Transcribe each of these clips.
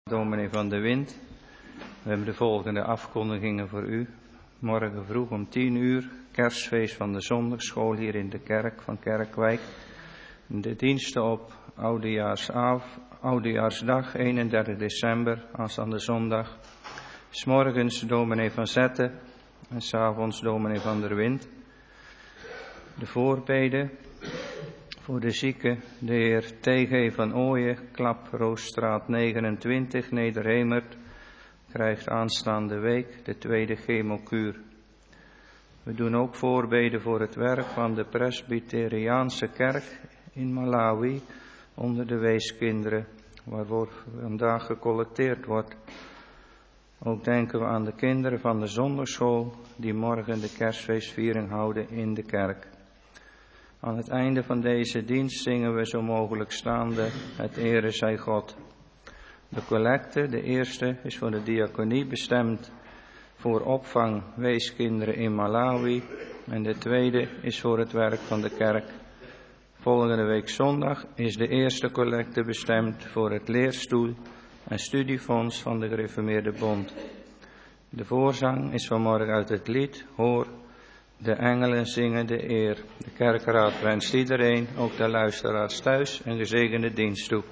Dominee van der Wind. We hebben de volgende afkondigingen voor u. Morgen vroeg om 10 uur, kerstfeest van de zondagschool hier in de kerk van Kerkwijk. De diensten op Oudejaarsdag 31 december, aanstaande zondag. 's Morgens dominee van Zetten en 's avonds dominee van der Wind. De voorbeden voor de zieken, de heer T.G. van Ooyen, Klaproosstraat 29, Nederhemert, krijgt aanstaande week de tweede chemokuur. We doen ook voorbeden voor het werk van de Presbyteriaanse kerk in Malawi onder de weeskinderen, waarvoor vandaag gecollecteerd wordt. Ook denken we aan de kinderen van de zondagschool die morgen de kerstfeestviering houden in de kerk. Aan het einde van deze dienst zingen we zo mogelijk staande het Ere zij God. De collecte, de eerste, is voor de diaconie bestemd voor opvang weeskinderen in Malawi. En de tweede is voor het werk van de kerk. Volgende week zondag is de eerste collecte bestemd voor het leerstoel en studiefonds van de Gereformeerde Bond. De voorzang is vanmorgen uit het lied Hoor, de engelen zingen de eer. De kerkraad wenst iedereen, ook de luisteraars thuis, een gezegende dienst toe.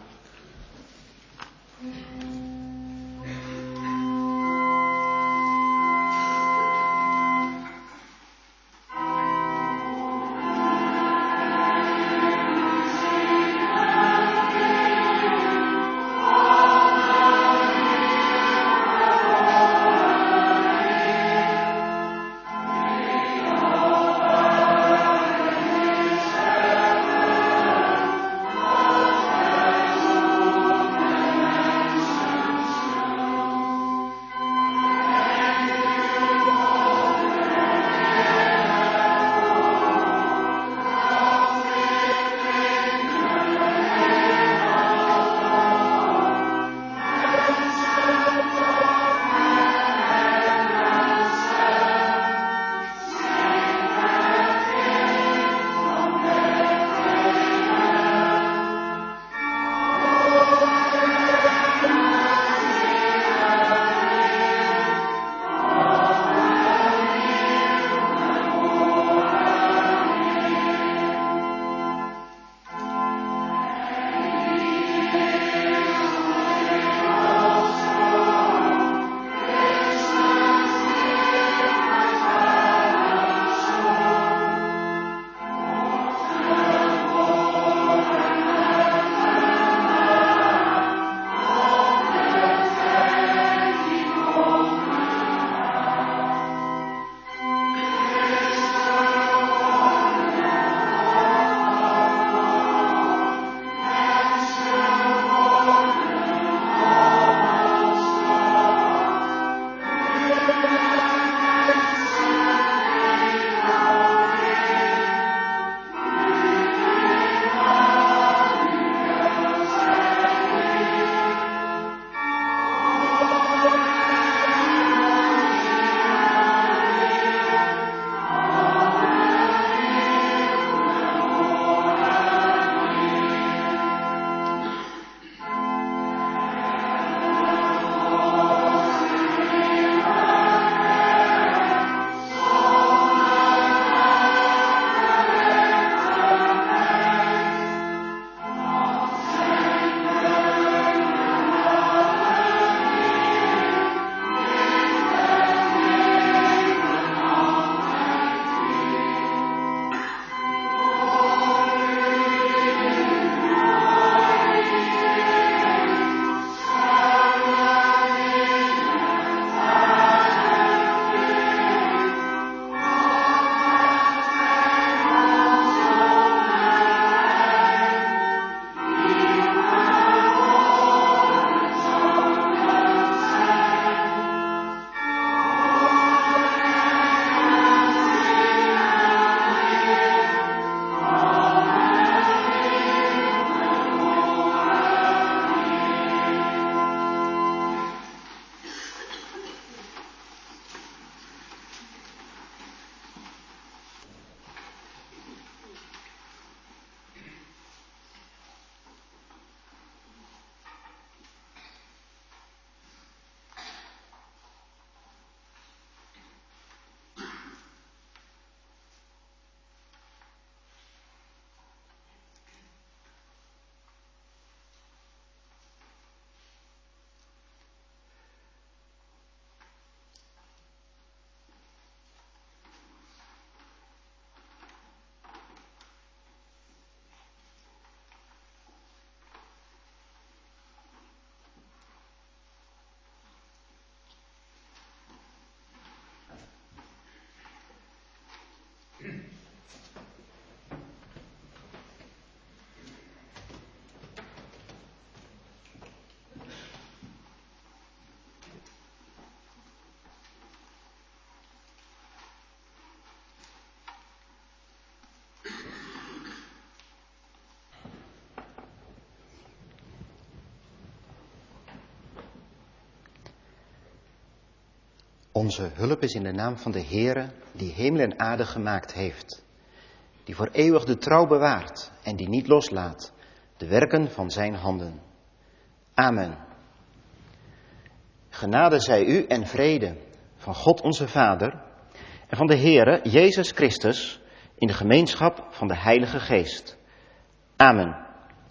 Onze hulp is in de naam van de Heere, die hemel en aarde gemaakt heeft. Die voor eeuwig de trouw bewaart en die niet loslaat de werken van zijn handen. Amen. Genade zij u en vrede van God onze Vader en van de Heere Jezus Christus in de gemeenschap van de Heilige Geest. Amen.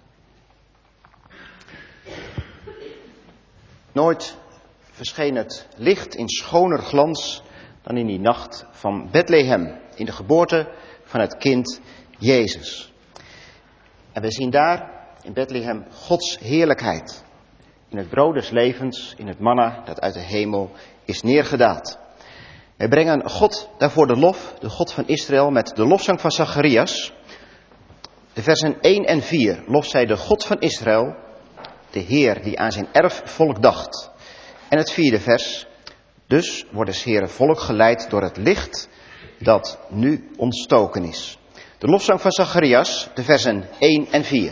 Nooit verscheen het licht in schoner glans dan in die nacht van Bethlehem, in de geboorte van het kind Jezus. En we zien daar in Bethlehem Gods heerlijkheid. In het brood des levens, in het manna dat uit de hemel is neergedaald. Wij brengen God daarvoor de lof, de God van Israël, met de lofzang van Zacharias. De versen 1 en 4 loft zij de God van Israël, de Heer die aan zijn erfvolk dacht. En het 4e vers, dus wordt het Heere volk geleid door het licht dat nu ontstoken is. De lofzang van Zacharias, de versen 1 en 4.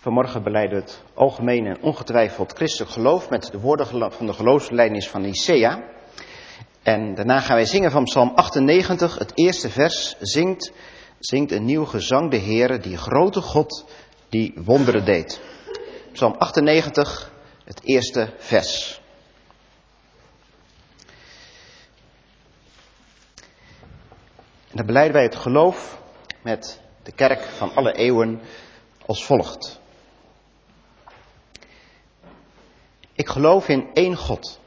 Vanmorgen belijden we het algemeen en ongetwijfeld christelijk geloof met de woorden van de geloofsbelijdenis van Nicea. En daarna gaan wij zingen van Psalm 98, het eerste vers, zingt een nieuw gezang de Heere, die grote God, die wonderen deed. Psalm 98, het eerste vers. En dan belijden wij het geloof met de kerk van alle eeuwen als volgt. Ik geloof in één God,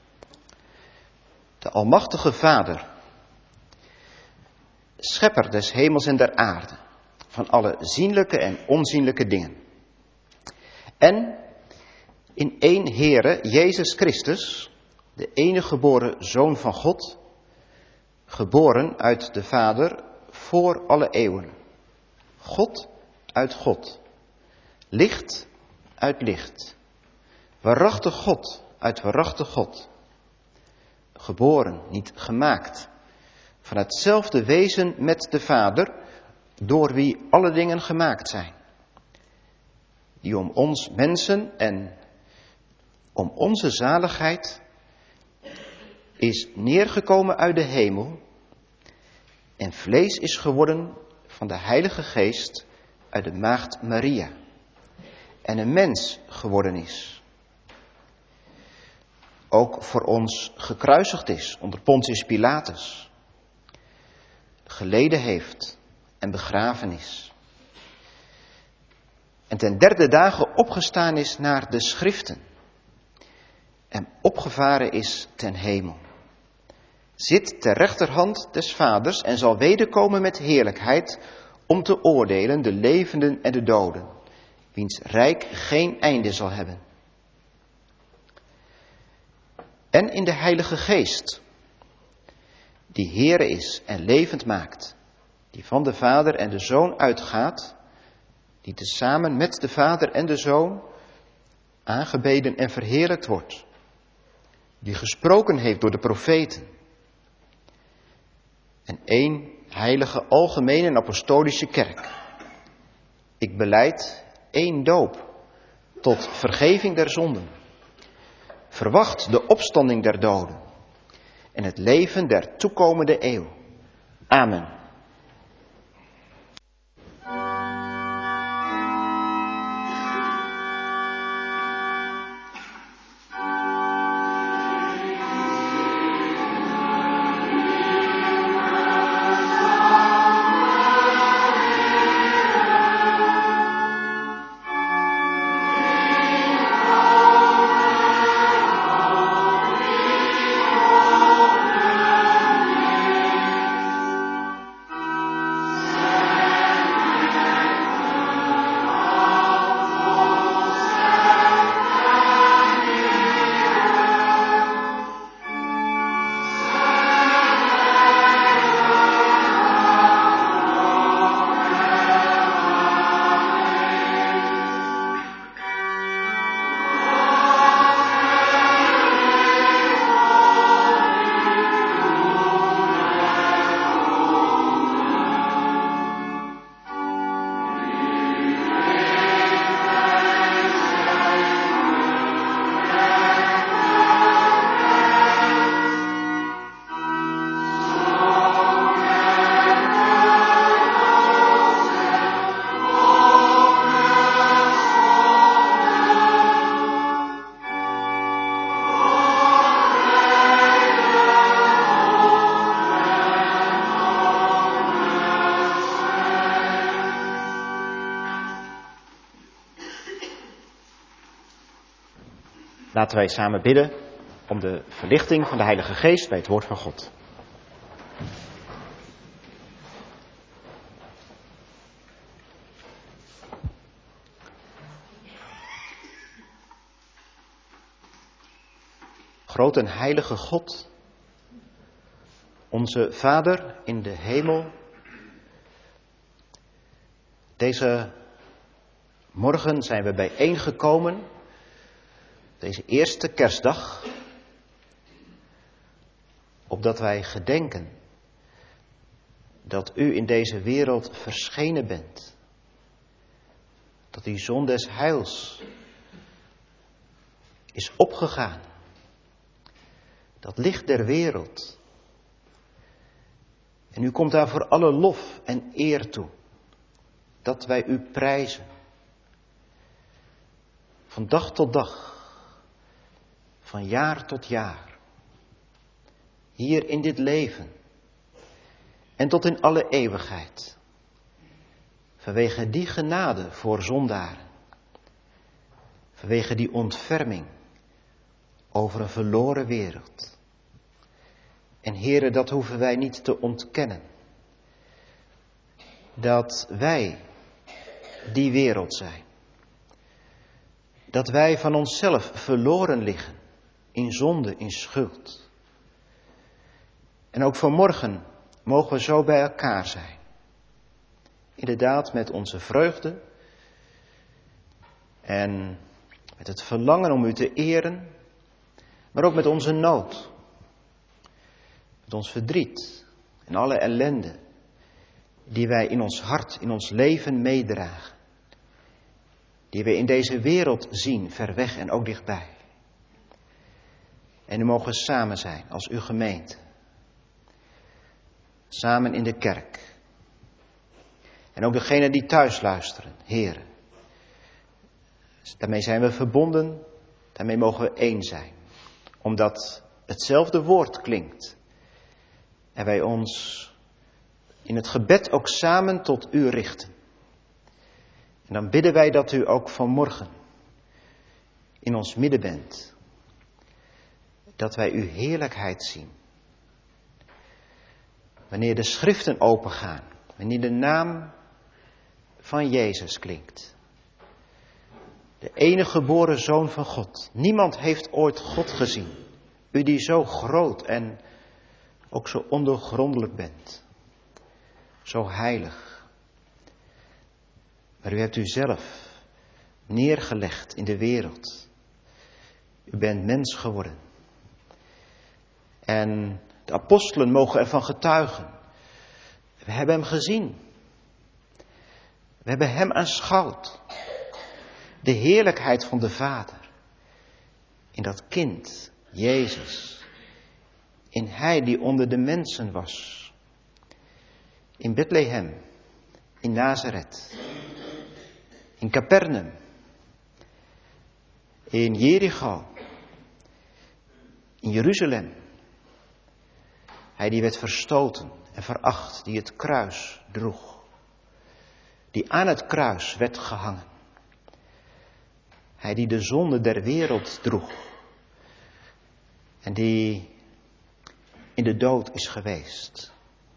de almachtige Vader, schepper des hemels en der aarde, van alle zienlijke en onzienlijke dingen. En in één Heere, Jezus Christus, de enige geboren Zoon van God, geboren uit de Vader voor alle eeuwen. God uit God, licht uit licht, waarachtig God uit waarachtig God. Geboren, niet gemaakt, van hetzelfde wezen met de Vader, door wie alle dingen gemaakt zijn. Die om ons mensen en om onze zaligheid is neergekomen uit de hemel en vlees is geworden van de Heilige Geest uit de maagd Maria en een mens geworden is. Ook voor ons gekruisigd is onder Pontius Pilatus, geleden heeft en begraven is. En ten derde dagen opgestaan is naar de schriften en opgevaren is ten hemel. Zit ter rechterhand des Vaders en zal wederkomen met heerlijkheid om te oordelen de levenden en de doden, wiens rijk geen einde zal hebben. En in de Heilige Geest, die Heere is en levend maakt, die van de Vader en de Zoon uitgaat, die tezamen met de Vader en de Zoon aangebeden en verheerlijkt wordt, die gesproken heeft door de profeten. En één heilige, algemene en apostolische kerk. Ik belijd één doop tot vergeving der zonden. Verwacht de opstanding der doden en het leven der toekomende eeuw. Amen. Laten wij samen bidden om de verlichting van de Heilige Geest bij het woord van God. Grote en heilige God, onze Vader in de hemel, deze morgen zijn we bijeengekomen, deze eerste kerstdag, opdat wij gedenken dat u in deze wereld verschenen bent. dat die zon des heils is opgegaan. Dat licht der wereld. En u komt daar voor alle lof en eer toe. Dat wij u prijzen. Van dag tot dag. Van jaar tot jaar. Hier in dit leven. En tot in alle eeuwigheid. Vanwege die genade voor zondaren. Vanwege die ontferming over een verloren wereld. En Heere, dat hoeven wij niet te ontkennen. Dat wij die wereld zijn. Dat wij van onszelf verloren liggen. In zonde, in schuld. En ook vanmorgen mogen we zo bij elkaar zijn. Inderdaad met onze vreugde. En met het verlangen om u te eren. Maar ook met onze nood. Met ons verdriet. En alle ellende. Die wij in ons hart, in ons leven meedragen. Die we in deze wereld zien, ver weg en ook dichtbij. En we mogen samen zijn als uw gemeente. Samen in de kerk. En ook degenen die thuis luisteren, Heere. Daarmee zijn we verbonden, daarmee mogen we één zijn. Omdat hetzelfde woord klinkt. En wij ons in het gebed ook samen tot u richten. En dan bidden wij dat u ook vanmorgen in ons midden bent. Dat wij uw heerlijkheid zien. Wanneer de schriften opengaan. Wanneer de naam van Jezus klinkt. De enige geboren Zoon van God. Niemand heeft ooit God gezien. U die zo groot en ook zo ondoorgrondelijk bent. Zo heilig. Maar u hebt u zelf neergelegd in de wereld. U bent mens geworden. En de apostelen mogen ervan getuigen. We hebben hem gezien. We hebben hem aanschouwd. De heerlijkheid van de Vader. In dat kind, Jezus. In hij die onder de mensen was. In Bethlehem. In Nazareth. In Capernaum. In Jericho. In Jeruzalem. Hij die werd verstoten en veracht, die het kruis droeg. Die aan het kruis werd gehangen. Hij die de zonde der wereld droeg. En die in de dood is geweest.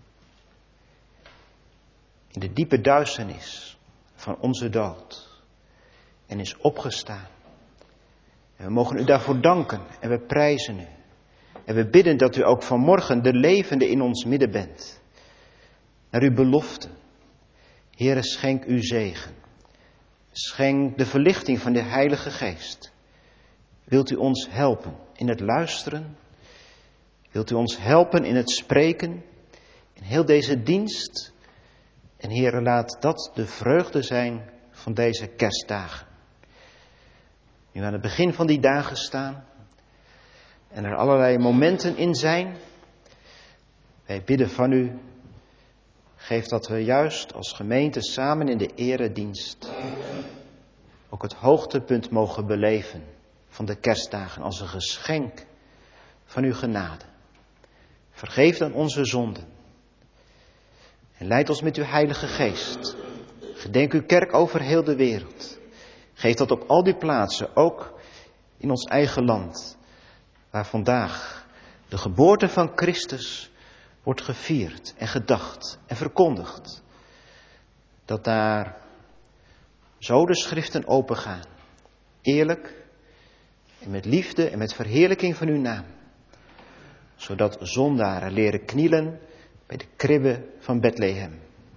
In de diepe duisternis van onze dood. En is opgestaan. En we mogen u daarvoor danken en we prijzen u. En we bidden dat u ook vanmorgen de levende in ons midden bent. Naar uw belofte. Heere, schenk uw zegen. Schenk de verlichting van de Heilige Geest. Wilt u ons helpen in het luisteren? Wilt u ons helpen in het spreken? In heel deze dienst? En Heere, laat dat de vreugde zijn van deze kerstdagen. Nu we aan het begin van die dagen staan. En er allerlei momenten in zijn. Wij bidden van u. Geef dat we juist als gemeente samen in de eredienst ook het hoogtepunt mogen beleven van de kerstdagen als een geschenk van uw genade. Vergeef dan onze zonden. En leid ons met uw Heilige Geest. Gedenk uw kerk over heel de wereld. Geef dat op al die plaatsen, ook in ons eigen land. Waar vandaag de geboorte van Christus wordt gevierd en gedacht en verkondigd. Dat daar zo de schriften opengaan. Eerlijk en met liefde en met verheerlijking van uw naam. Zodat zondaren leren knielen bij de kribbe van Bethlehem.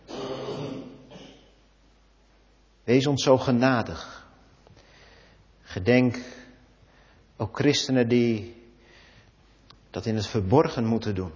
Wees ons zo genadig. Gedenk ook christenen die dat in het verborgen moeten doen.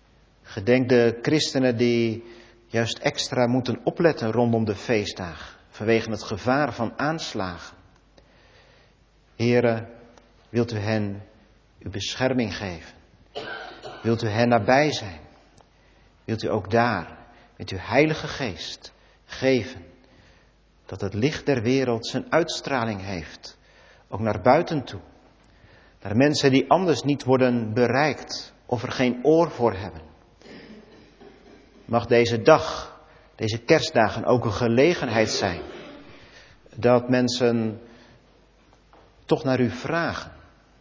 Gedenk de christenen die juist extra moeten opletten rondom de feestdagen vanwege het gevaar van aanslagen. Heere, wilt u hen uw bescherming geven? Wilt u hen nabij zijn? Wilt u ook daar met uw Heilige Geest geven dat het licht der wereld zijn uitstraling heeft, ook naar buiten toe, naar mensen die anders niet worden bereikt of er geen oor voor hebben. Mag deze dag, deze kerstdagen ook een gelegenheid zijn dat mensen toch naar u vragen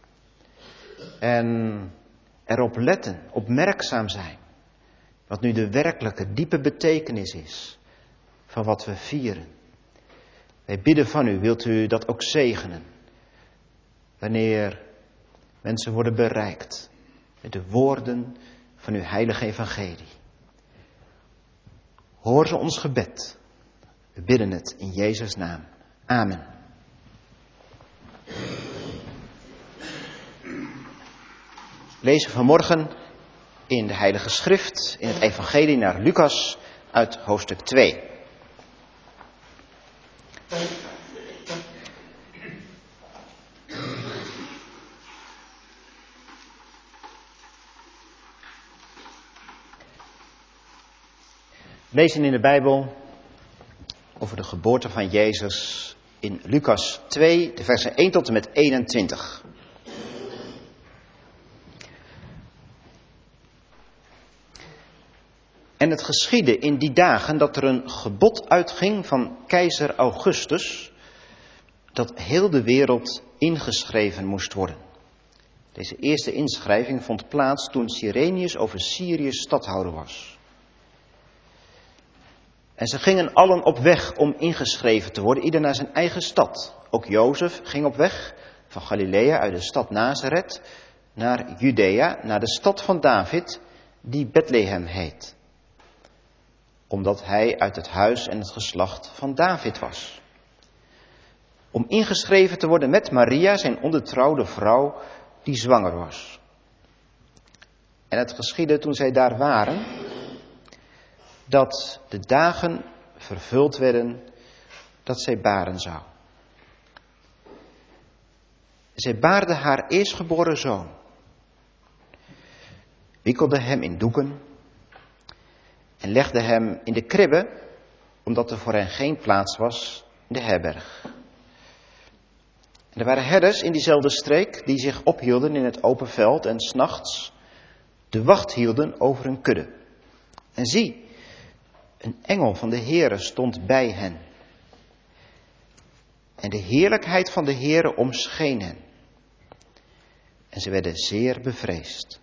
en erop letten, opmerkzaam zijn, wat nu de werkelijke, diepe betekenis is van wat we vieren. Wij bidden van u, wilt u dat ook zegenen, wanneer mensen worden bereikt met de woorden van uw heilige evangelie. Hoor ze ons gebed. We bidden het in Jezus' naam. Amen. We lezen vanmorgen in de Heilige Schrift, in het Evangelie naar Lucas, uit hoofdstuk 2. We lezen in de Bijbel over de geboorte van Jezus in Lucas 2, de versen 1 tot en met 21. En het geschiedde in die dagen dat er een gebod uitging van keizer Augustus, dat heel de wereld ingeschreven moest worden. Deze eerste inschrijving vond plaats toen Cyrenius over Syrië stadhouder was. En ze gingen allen op weg om ingeschreven te worden, ieder naar zijn eigen stad. Ook Jozef ging op weg van Galilea uit de stad Nazareth naar Judea, naar de stad van David, die Bethlehem heet. Omdat hij uit het huis en het geslacht van David was. Om ingeschreven te worden met Maria, zijn ongetrouwde vrouw, die zwanger was. En het geschiedde toen zij daar waren, dat de dagen vervuld werden dat zij baren zou. Zij baarde haar eerstgeboren zoon, wikkelde hem in doeken en legde hem in de kribbe, omdat er voor hen geen plaats was in de herberg. En er waren herders in diezelfde streek die zich ophielden in het open veld en 's nachts de wacht hielden over hun kudde. En zie, een engel van de Heere stond bij hen. En de heerlijkheid van de Heere omscheen hen. En ze werden zeer bevreesd.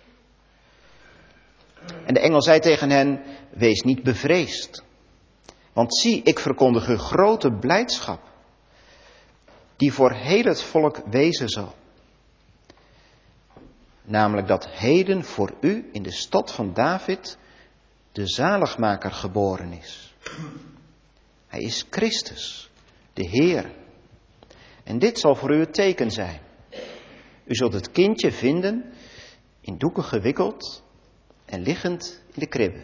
En de engel zei tegen hen, wees niet bevreesd. Want zie, ik verkondig u grote blijdschap, die voor heel het volk wezen zal. Namelijk dat heden voor u in de stad van David de zaligmaker geboren is. Hij is Christus, de Heer. En dit zal voor u het teken zijn. U zult het kindje vinden, in doeken gewikkeld en liggend in de kribbe.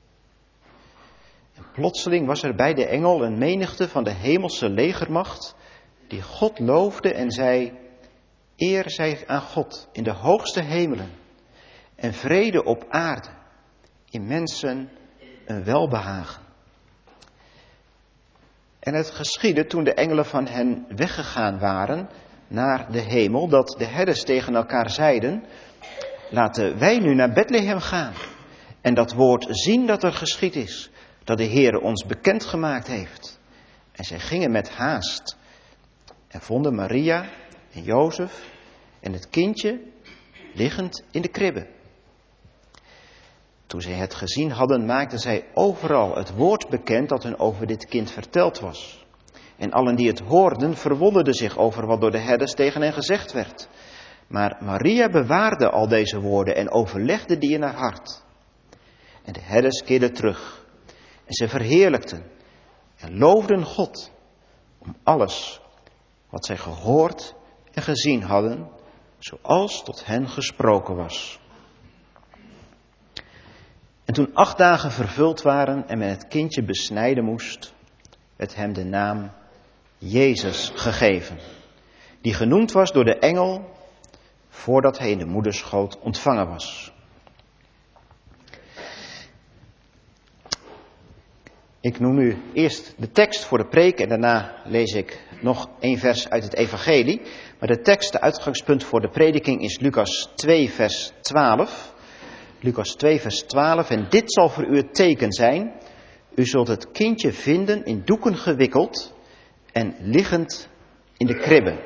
En plotseling was er bij de engel een menigte van de hemelse legermacht, die God loofde en zei, eer zij aan God in de hoogste hemelen en vrede op aarde, in mensen een welbehagen. En het geschiedde toen de engelen van hen weggegaan waren naar de hemel, dat de herders tegen elkaar zeiden, laten wij nu naar Bethlehem gaan en dat woord zien dat er geschied is, dat de Heere ons bekendgemaakt heeft. En zij gingen met haast en vonden Maria en Jozef en het kindje liggend in de kribbe. Toen zij het gezien hadden, maakten zij overal het woord bekend dat hun over dit kind verteld was. En allen die het hoorden, verwonderden zich over wat door de herders tegen hen gezegd werd. Maar Maria bewaarde al deze woorden en overlegde die in haar hart. En de herders keerden terug. En ze verheerlijkten en loofden God om alles wat zij gehoord en gezien hadden, zoals tot hen gesproken was. En toen 8 dagen vervuld waren en men het kindje besnijden moest, werd hem de naam Jezus gegeven, die genoemd was door de engel voordat hij in de moederschoot ontvangen was. Ik noem u eerst de tekst voor de preek en daarna lees ik nog 1 vers uit het evangelie. Maar de tekst, de uitgangspunt voor de prediking is Lucas 2 vers 12. Lucas 2 vers 12. En dit zal voor u het teken zijn. U zult het kindje vinden in doeken gewikkeld en liggend in de kribbe.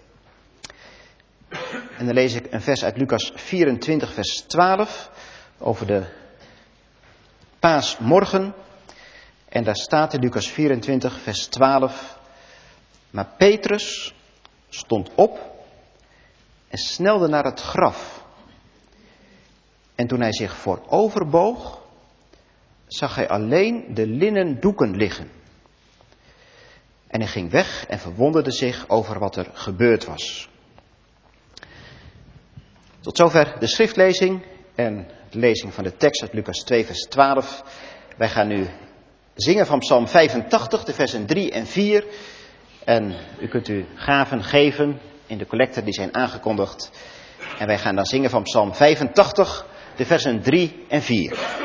En dan lees ik een vers uit Lucas 24 vers 12 over de paasmorgen. En daar staat in Lucas 24 vers 12. Maar Petrus stond op en snelde naar het graf. En toen hij zich vooroverboog, zag hij alleen de linnen doeken liggen. En hij ging weg en verwonderde zich over wat er gebeurd was. Tot zover de schriftlezing en de lezing van de tekst uit Lucas 2 vers 12. Wij gaan nu zingen van Psalm 85, de versen 3 en 4. En u kunt u gaven geven in de collecten die zijn aangekondigd. En wij gaan dan zingen van Psalm 85, de versen 3 en 4.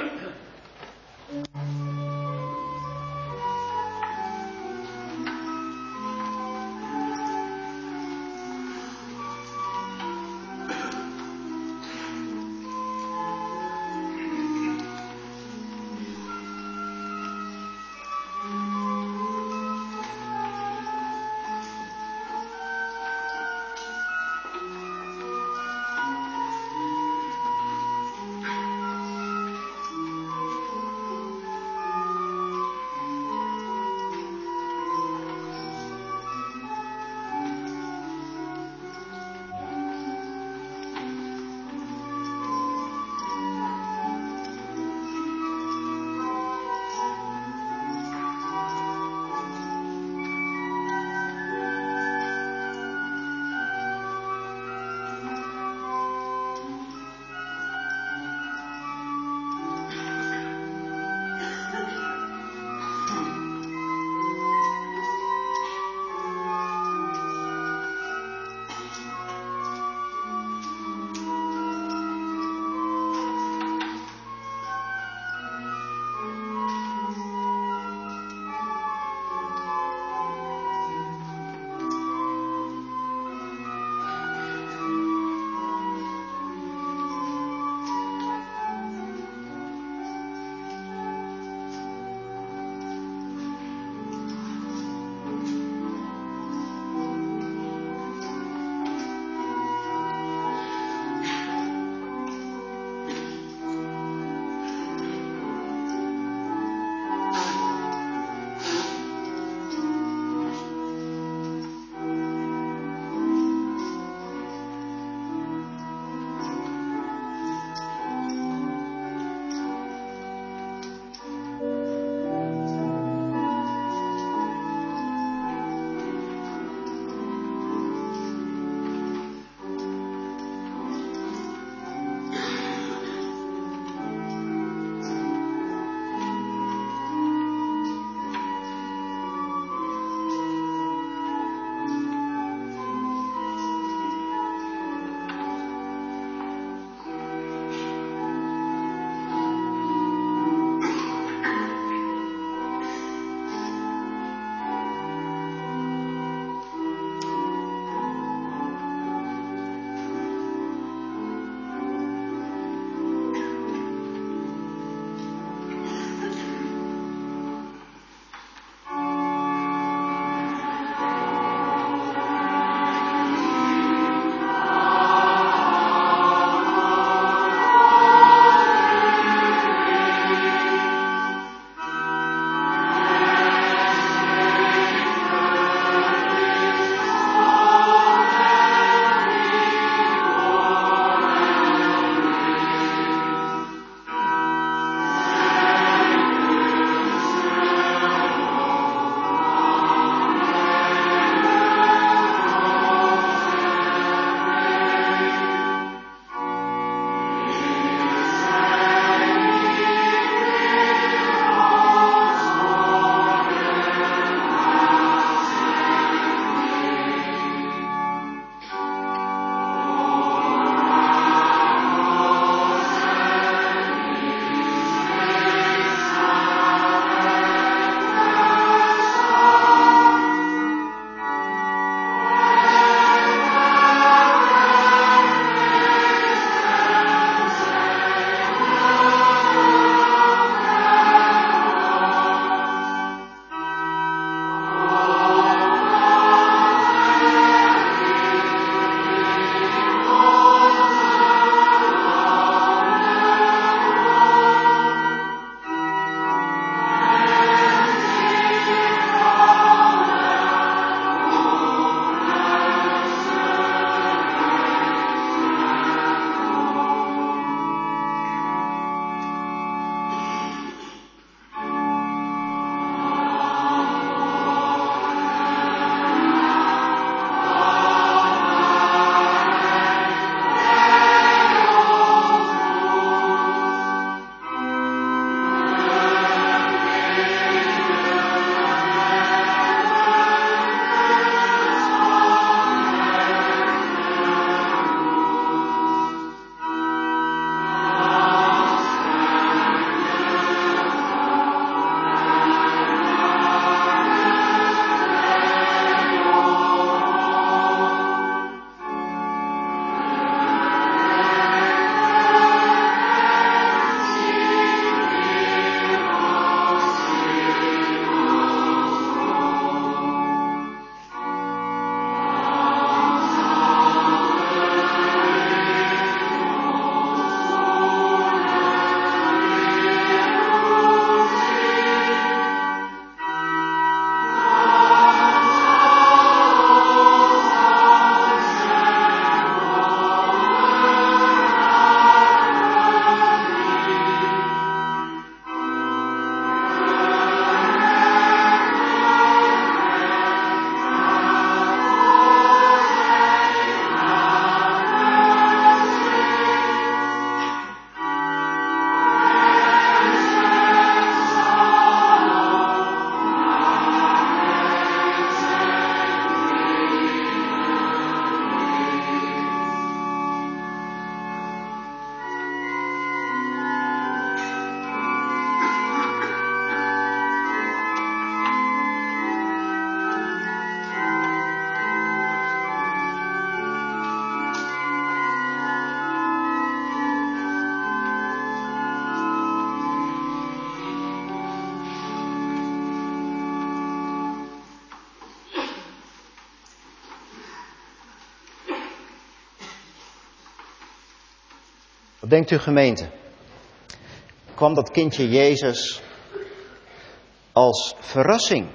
Wat denkt u, gemeente? Kwam dat kindje Jezus als verrassing?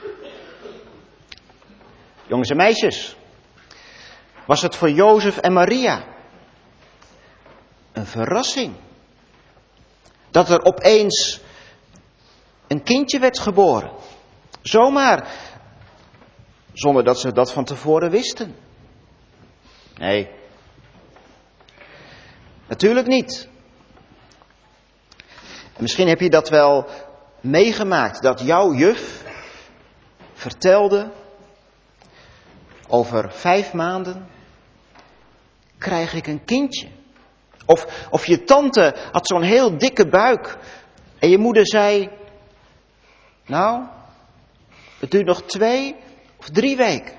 Jongens en meisjes, was het voor Jozef en Maria een verrassing dat er opeens een kindje werd geboren? Zomaar, zonder dat ze dat van tevoren wisten. Nee, natuurlijk niet. En misschien heb je dat wel meegemaakt, dat jouw juf vertelde: over 5 maanden krijg ik een kindje. Of je tante had zo'n heel dikke buik en je moeder zei: nou, het duurt nog 2 of 3 weken.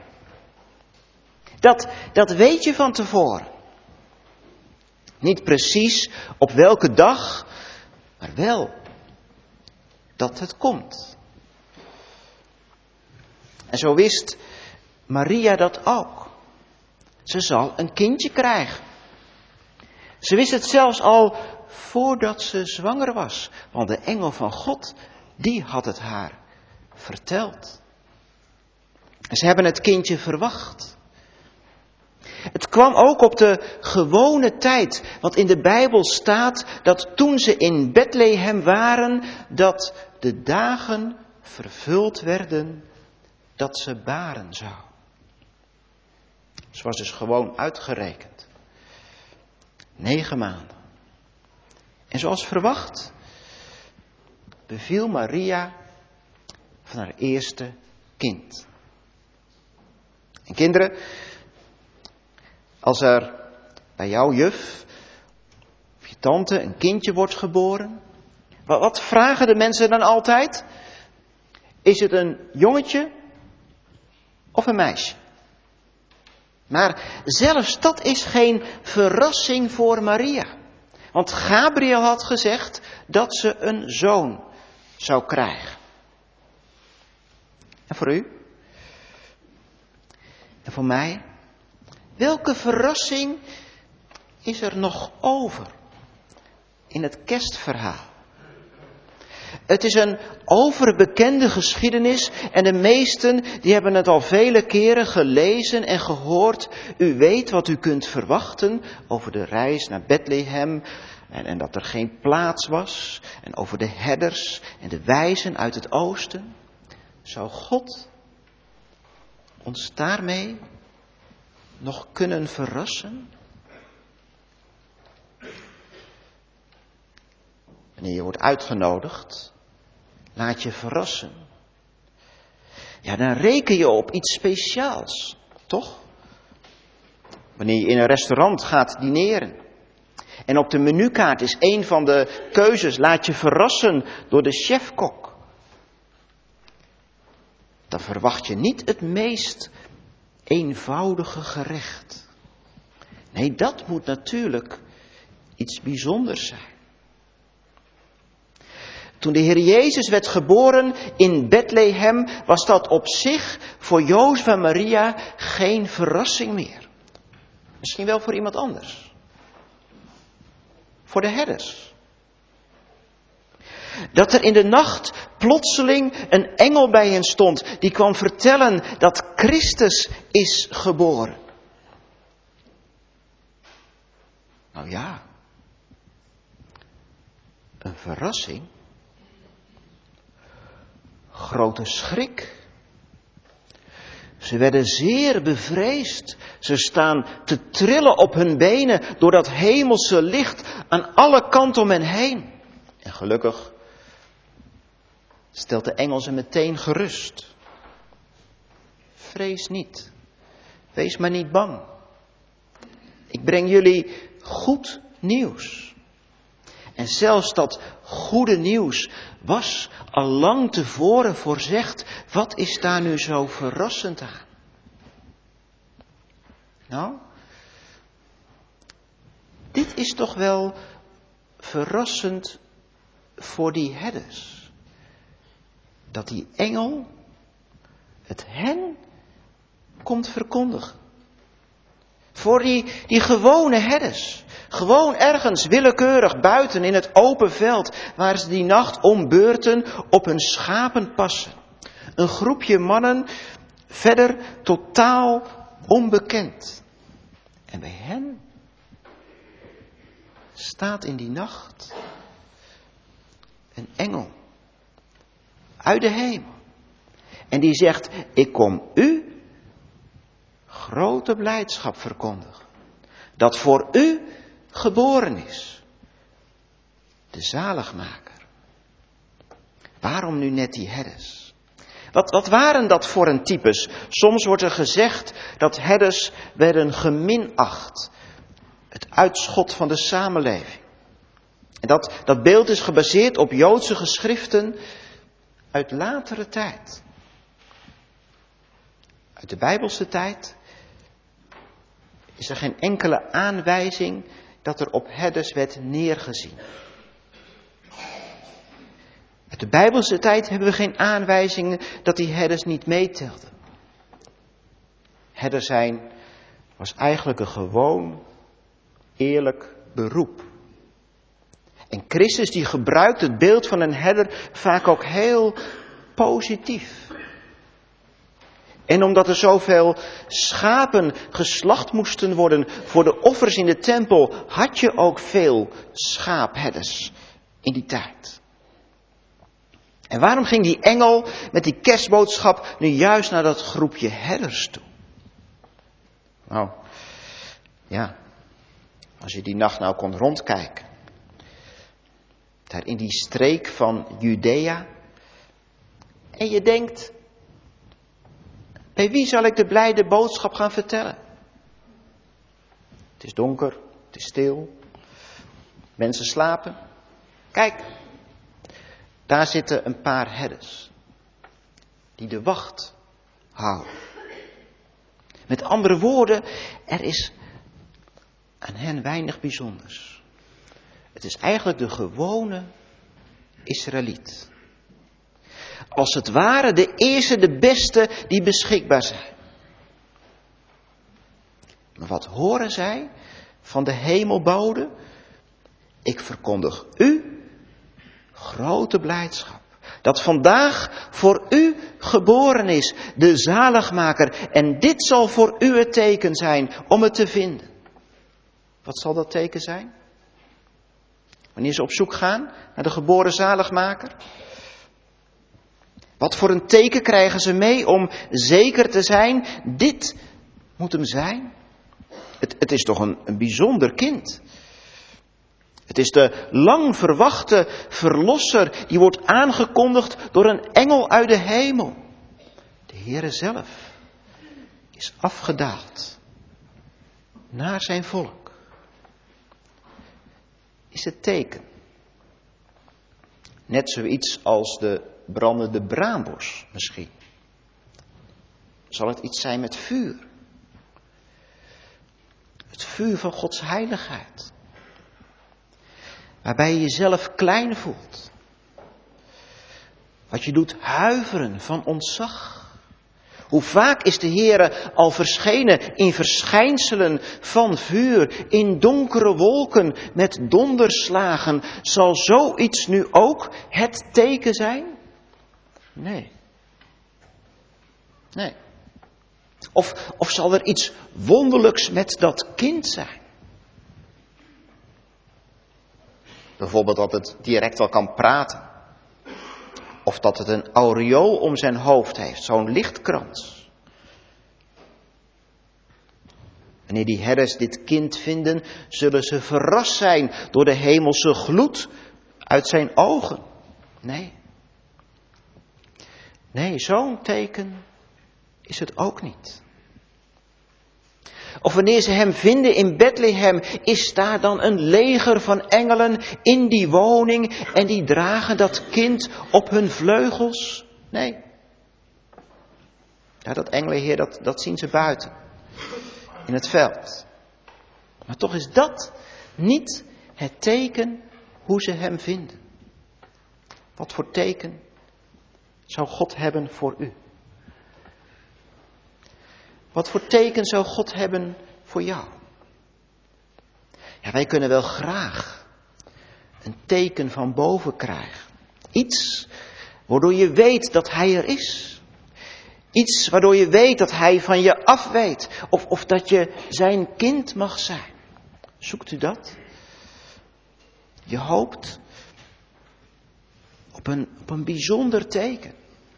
Dat weet je van tevoren. Niet precies op welke dag, maar wel dat het komt. En zo wist Maria dat ook. Ze zal een kindje krijgen. Ze wist het zelfs al voordat ze zwanger was. Want de engel van God, die had het haar verteld. En ze hebben het kindje verwacht. Het kwam ook op de gewone tijd. Want in de Bijbel staat dat toen ze in Bethlehem waren, dat de dagen vervuld werden dat ze baren zou. Ze was dus gewoon uitgerekend. 9 maanden. En zoals verwacht beviel Maria van haar eerste kind. En kinderen, als er bij jouw juf of je tante een kindje wordt geboren, wat vragen de mensen dan altijd? Is het een jongetje of een meisje? Maar zelfs dat is geen verrassing voor Maria. Want Gabriel had gezegd dat ze een zoon zou krijgen. En voor u? En voor mij? Welke verrassing is er nog over in het kerstverhaal? Het is een overbekende geschiedenis en de meesten die hebben het al vele keren gelezen en gehoord. U weet wat u kunt verwachten over de reis naar Bethlehem en dat er geen plaats was. En over de herders en de wijzen uit het oosten. Zou God ons daarmee nog kunnen verrassen? Wanneer je wordt uitgenodigd, laat je verrassen. Ja, dan reken je op iets speciaals, toch? Wanneer je in een restaurant gaat dineren en op de menukaart is een van de keuzes, laat je verrassen door de chefkok. Dan verwacht je niet het meest eenvoudige gerecht. Nee, dat moet natuurlijk iets bijzonders zijn. Toen de Heer Jezus werd geboren in Bethlehem, was dat op zich voor Jozef en Maria geen verrassing meer. Misschien wel voor iemand anders. Voor de herders. Dat er in de nacht plotseling een engel bij hen stond, die kwam vertellen dat Christus is geboren. Nou ja, een verrassing. Grote schrik. Ze werden zeer bevreesd. Ze staan te trillen op hun benen door dat hemelse licht aan alle kanten om hen heen. En gelukkig stelt de engel ze meteen gerust. Vrees niet. Wees maar niet bang. Ik breng jullie goed nieuws. En zelfs dat goede nieuws was al lang tevoren voorzegd. Wat is daar nu zo verrassend aan? Nou, dit is toch wel verrassend voor die herders. Dat die engel het hen komt verkondigen. Voor die gewone herders. Gewoon ergens willekeurig buiten in het open veld, waar ze die nacht om beurten op hun schapen passen. Een groepje mannen, verder totaal onbekend. En bij hen staat in die nacht een engel uit de hemel. En die zegt, ik kom u grote blijdschap verkondigen. Dat voor u geboren is. De zaligmaker. Waarom nu net die herders? Wat waren dat voor een types? Soms wordt er gezegd dat herders werden geminacht. Het uitschot van de samenleving. En dat beeld is gebaseerd op Joodse geschriften uit latere tijd. Uit de Bijbelse tijd is er geen enkele aanwijzing dat er op herders werd neergezien. Uit de Bijbelse tijd hebben we geen aanwijzingen dat die herders niet meetelden. Herder zijn was eigenlijk een gewoon, eerlijk beroep. En Christus die gebruikt het beeld van een herder vaak ook heel positief. En omdat er zoveel schapen geslacht moesten worden voor de offers in de tempel, had je ook veel schaapherders in die tijd. En waarom ging die engel met die kerstboodschap nu juist naar dat groepje herders toe? Nou, ja, als je die nacht nou kon rondkijken. Daar in die streek van Judea. En je denkt, bij wie zal ik de blijde boodschap gaan vertellen? Het is donker, het is stil. Mensen slapen. Kijk, daar zitten een paar herders. Die de wacht houden. Met andere woorden, er is aan hen weinig bijzonders. Het is eigenlijk de gewone Israëliet. Als het ware de eerste, de beste die beschikbaar zijn. Maar wat horen zij van de hemelbode? Ik verkondig u grote blijdschap. Dat vandaag voor u geboren is, de zaligmaker. En dit zal voor u het teken zijn om het te vinden. Wat zal dat teken zijn? Wanneer ze op zoek gaan naar de geboren zaligmaker? Wat voor een teken krijgen ze mee om zeker te zijn? Dit moet hem zijn. Het is toch een bijzonder kind. Het is de lang verwachte verlosser die wordt aangekondigd door een engel uit de hemel. De Heere zelf is afgedaald naar zijn volk. Is het teken. Net zoiets als de brandende braambos misschien. Zal het iets zijn met vuur? Het vuur van Gods heiligheid. Waarbij je jezelf klein voelt. Wat je doet huiveren van ontzag. Hoe vaak is de Heere al verschenen in verschijnselen van vuur, in donkere wolken met donderslagen. Zal zoiets nu ook het teken zijn? Nee. Nee. Of zal er iets wonderlijks met dat kind zijn? Bijvoorbeeld dat het direct al kan praten. Of dat het een aureool om zijn hoofd heeft, zo'n lichtkrans. Wanneer die herders dit kind vinden, zullen ze verrast zijn door de hemelse gloed uit zijn ogen. Nee, zo'n teken is het ook niet. Of wanneer ze hem vinden in Bethlehem, is daar dan een leger van engelen in die woning en die dragen dat kind op hun vleugels? Nee. Ja, dat engelenheer, dat zien ze buiten, in het veld. Maar toch is dat niet het teken hoe ze hem vinden. Wat voor teken zou God hebben voor u? Wat voor teken zou God hebben voor jou? Ja, wij kunnen wel graag een teken van boven krijgen. Iets waardoor je weet dat hij er is. Iets waardoor je weet dat hij van je af weet. Of dat je zijn kind mag zijn. Zoekt u dat? Je hoopt op een bijzonder teken.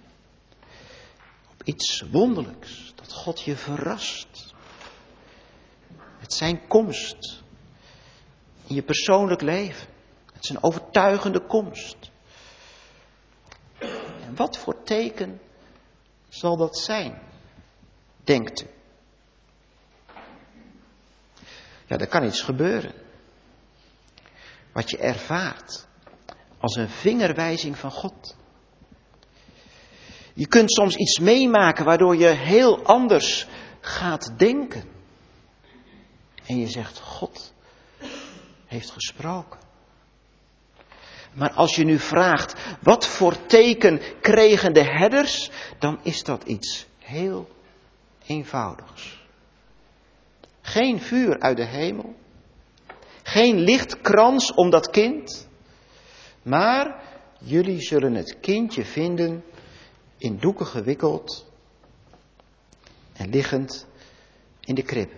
Op iets wonderlijks. Dat God je verrast. Met zijn komst. In je persoonlijk leven. Met zijn overtuigende komst. En wat voor teken zal dat zijn? Denkt u? Ja, er kan iets gebeuren. Wat je ervaart als een vingerwijzing van God. Je kunt soms iets meemaken waardoor je heel anders gaat denken. En je zegt, God heeft gesproken. Maar als je nu vraagt, wat voor teken kregen de herders? Dan is dat iets heel eenvoudigs. Geen vuur uit de hemel. Geen lichtkrans om dat kind. Maar jullie zullen het kindje vinden in doeken gewikkeld en liggend in de kribbe.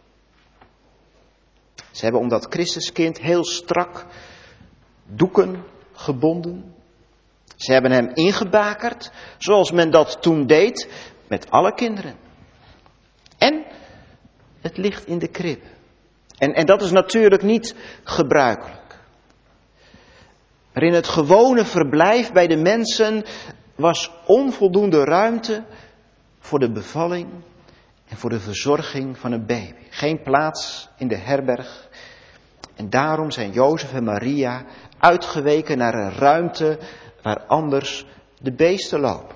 Ze hebben om dat Christuskind heel strak doeken gebonden. Ze hebben hem ingebakerd, zoals men dat toen deed met alle kinderen. En het ligt in de krib. En dat is natuurlijk niet gebruikelijk. Maar in het gewone verblijf bij de mensen was onvoldoende ruimte voor de bevalling en voor de verzorging van een baby. Geen plaats in de herberg. En daarom zijn Jozef en Maria uitgeweken naar een ruimte waar anders de beesten lopen.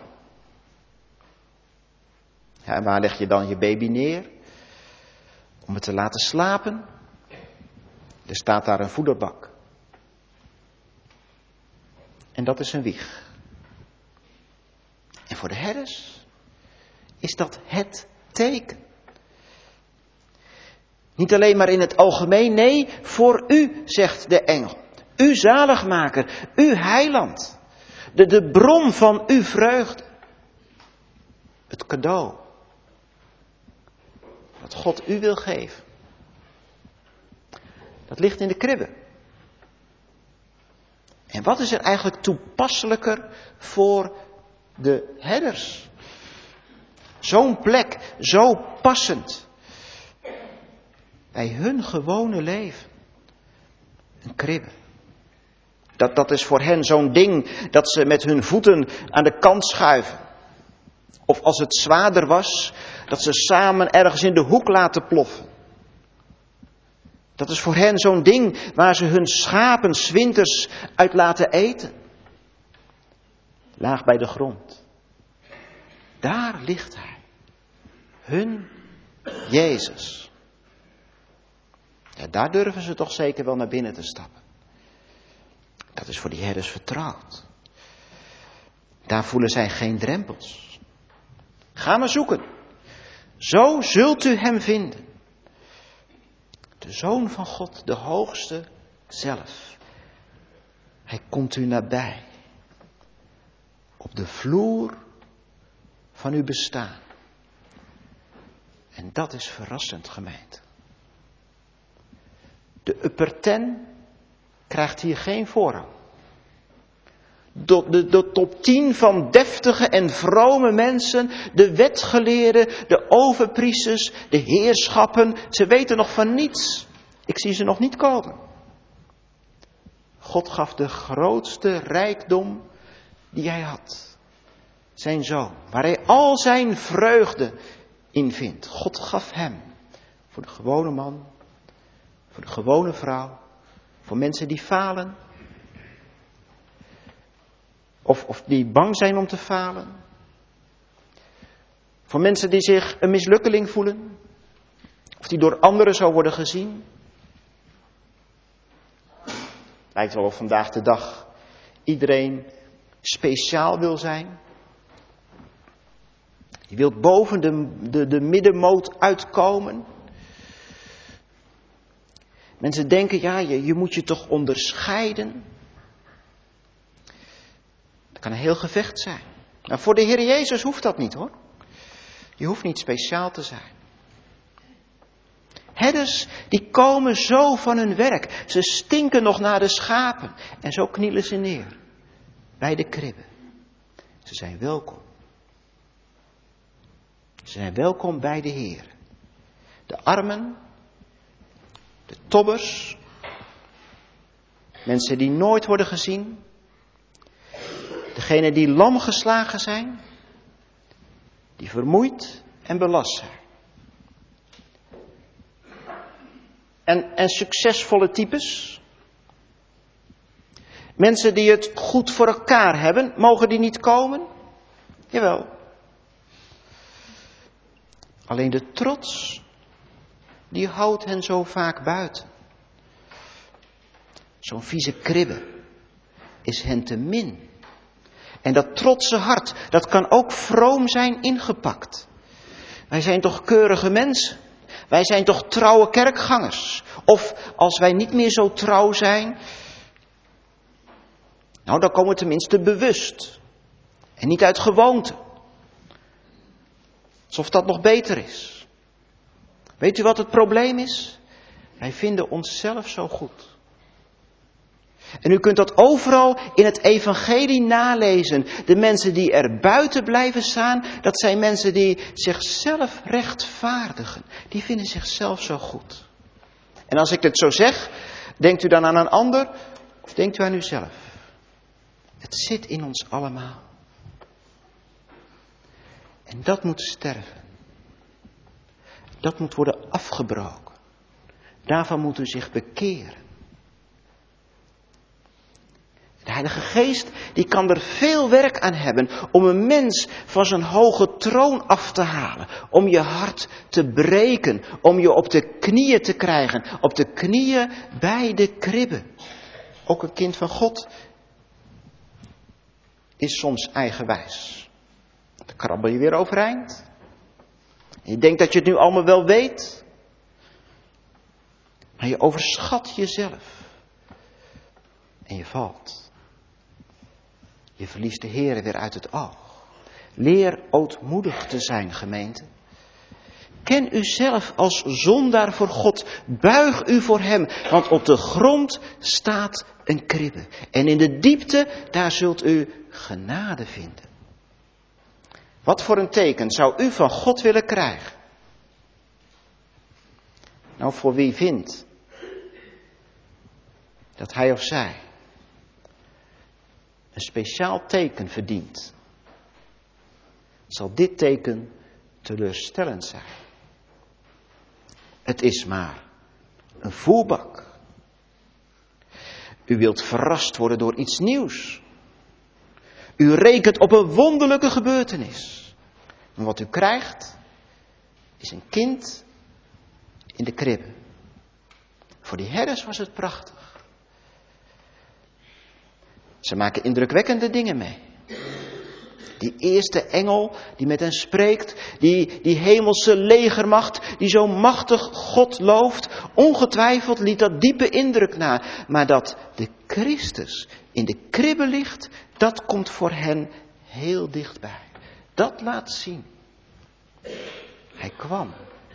Ja, en waar leg je dan je baby neer? Om het te laten slapen? Er staat daar een voederbak. En dat is een wieg. En voor de herders is dat het teken. Niet alleen maar in het algemeen, nee, voor u, zegt de engel. U zaligmaker, u heiland. De bron van uw vreugde. Het cadeau. Wat God u wil geven. Dat ligt in de kribbe. En wat is er eigenlijk toepasselijker voor de herders? Zo'n plek, zo passend. Bij hun gewone leven. Een kribbe. Dat is voor hen zo'n ding dat ze met hun voeten aan de kant schuiven. Of als het zwaarder was, dat ze samen ergens in de hoek laten ploffen. Dat is voor hen zo'n ding waar ze hun schapen 's winters uit laten eten. Laag bij de grond. Daar ligt hij. Hun Jezus. Ja, daar durven ze toch zeker wel naar binnen te stappen. Dat is voor die herders vertrouwd. Daar voelen zij geen drempels. Ga maar zoeken. Zo zult u hem vinden. De Zoon van God, de Hoogste zelf. Hij komt u nabij. Op de vloer van uw bestaan. En dat is verrassend, gemeente. De upper ten krijgt hier geen voorrang. De top 10 van deftige en vrome mensen, de wetgeleerden, de overpriesters, de heerschappen, ze weten nog van niets. Ik zie ze nog niet komen. God gaf de grootste rijkdom die hij had. Zijn zoon, waar hij al zijn vreugde in vindt. God gaf hem voor de gewone man, voor de gewone vrouw, voor mensen die falen. Of die bang zijn om te falen. Voor mensen die zich een mislukkeling voelen. Of die door anderen zo worden gezien. Lijkt wel of vandaag de dag iedereen speciaal wil zijn. Je wilt boven de middenmoot uitkomen. Mensen denken, ja, je moet je toch onderscheiden. Dat kan een heel gevecht zijn. Maar voor de Heer Jezus hoeft dat niet, hoor. Je hoeft niet speciaal te zijn. Herders, die komen zo van hun werk. Ze stinken nog naar de schapen. En zo knielen ze neer. Bij de kribben. Ze zijn welkom. Ze zijn welkom bij de Heer. De armen. De tobbers. Mensen die nooit worden gezien. Degenen die lam geslagen zijn. Die vermoeid en belast zijn. En succesvolle types. Mensen die het goed voor elkaar hebben, mogen die niet komen? Jawel. Alleen de trots, die houdt hen zo vaak buiten. Zo'n vieze kribbe is hen te min. En dat trotse hart, dat kan ook vroom zijn ingepakt. Wij zijn toch keurige mensen? Wij zijn toch trouwe kerkgangers? Of als wij niet meer zo trouw zijn, nou dan komen we tenminste bewust. En niet uit gewoonte. Alsof dat nog beter is. Weet u wat het probleem is? Wij vinden onszelf zo goed. En u kunt dat overal in het evangelie nalezen. De mensen die er buiten blijven staan, dat zijn mensen die zichzelf rechtvaardigen. Die vinden zichzelf zo goed. En als ik dit zo zeg, denkt u dan aan een ander of denkt u aan uzelf? Het zit in ons allemaal. En dat moet sterven. Dat moet worden afgebroken. Daarvan moet u zich bekeren. De Heilige Geest, die kan er veel werk aan hebben om een mens van zijn hoge troon af te halen. Om je hart te breken, om je op de knieën te krijgen. Op de knieën bij de kribbe. Ook een kind van God is soms eigenwijs. Dan krabbel je weer overeind. En je denkt dat je het nu allemaal wel weet. Maar je overschat jezelf. En je valt. Je verliest de Heere weer uit het oog. Leer ootmoedig te zijn, gemeente. Ken uzelf als zondaar voor God. Buig u voor hem. Want op de grond staat een kribbe. En in de diepte, daar zult u genade vinden. Wat voor een teken zou u van God willen krijgen? Nou, voor wie vindt dat hij of zij een speciaal teken verdient, zal dit teken teleurstellend zijn. Het is maar een voerbak. U wilt verrast worden door iets nieuws. U rekent op een wonderlijke gebeurtenis. En wat u krijgt, is een kind in de kribbe. Voor die herders was het prachtig. Ze maken indrukwekkende dingen mee. Die eerste engel die met hen spreekt, die hemelse legermacht, die zo machtig God looft, ongetwijfeld liet dat diepe indruk na. Maar dat de Christus in de kribbe ligt, dat komt voor hen heel dichtbij. Dat laat zien. Hij kwam.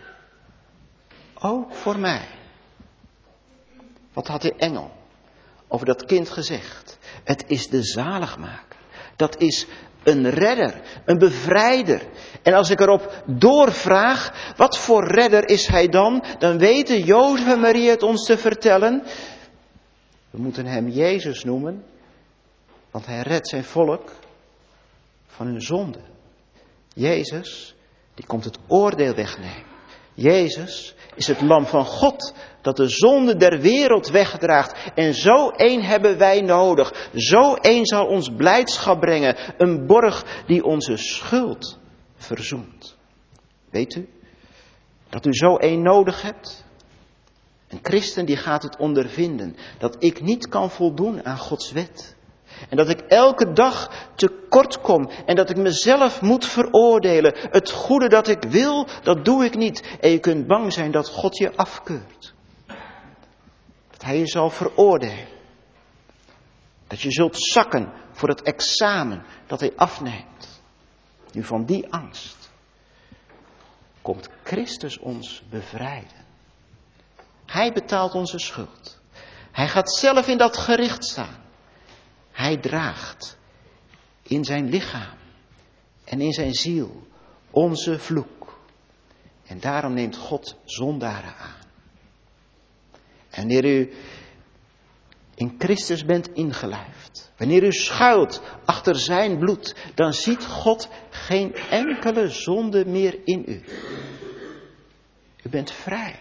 Ook voor mij. Wat had de engel over dat kind gezegd? Het is de zaligmaker. Dat is een redder, een bevrijder. En als ik erop doorvraag, wat voor redder is hij dan? Dan weten Jozef en Maria het ons te vertellen. We moeten hem Jezus noemen, want hij redt zijn volk van hun zonde. Jezus, die komt het oordeel wegnemen. Jezus is het lam van God dat de zonde der wereld wegdraagt. En zo één hebben wij nodig. Zo één zal ons blijdschap brengen. Een borg die onze schuld verzoent. Weet u dat u zo één nodig hebt? Een christen die gaat het ondervinden. Dat ik niet kan voldoen aan Gods wet. En dat ik elke dag tekort kom. En dat ik mezelf moet veroordelen. Het goede dat ik wil, dat doe ik niet. En je kunt bang zijn dat God je afkeurt. Dat hij je zal veroordelen. Dat je zult zakken voor het examen dat hij afneemt. Nu van die angst komt Christus ons bevrijden. Hij betaalt onze schuld. Hij gaat zelf in dat gericht staan. Hij draagt in zijn lichaam en in zijn ziel onze vloek. En daarom neemt God zondaren aan. En wanneer u in Christus bent ingelijfd, wanneer u schuilt achter zijn bloed, dan ziet God geen enkele zonde meer in u. U bent vrij.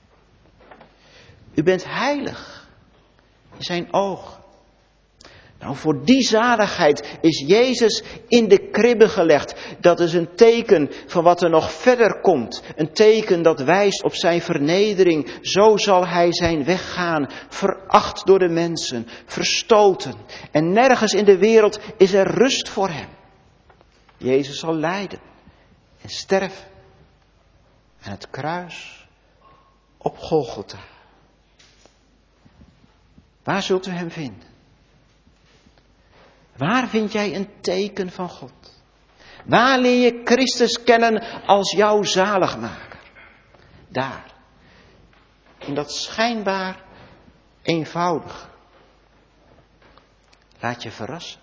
U bent heilig in zijn ogen. Nou, voor die zaligheid is Jezus in de kribbe gelegd. Dat is een teken van wat er nog verder komt. Een teken dat wijst op zijn vernedering. Zo zal hij zijn weg gaan, veracht door de mensen, verstoten. En nergens in de wereld is er rust voor hem. Jezus zal lijden en sterven aan het kruis op Golgotha. Waar zult u hem vinden? Waar vind jij een teken van God? Waar leer je Christus kennen als jouw zaligmaker? Daar. In dat schijnbaar eenvoudige. Laat je verrassen.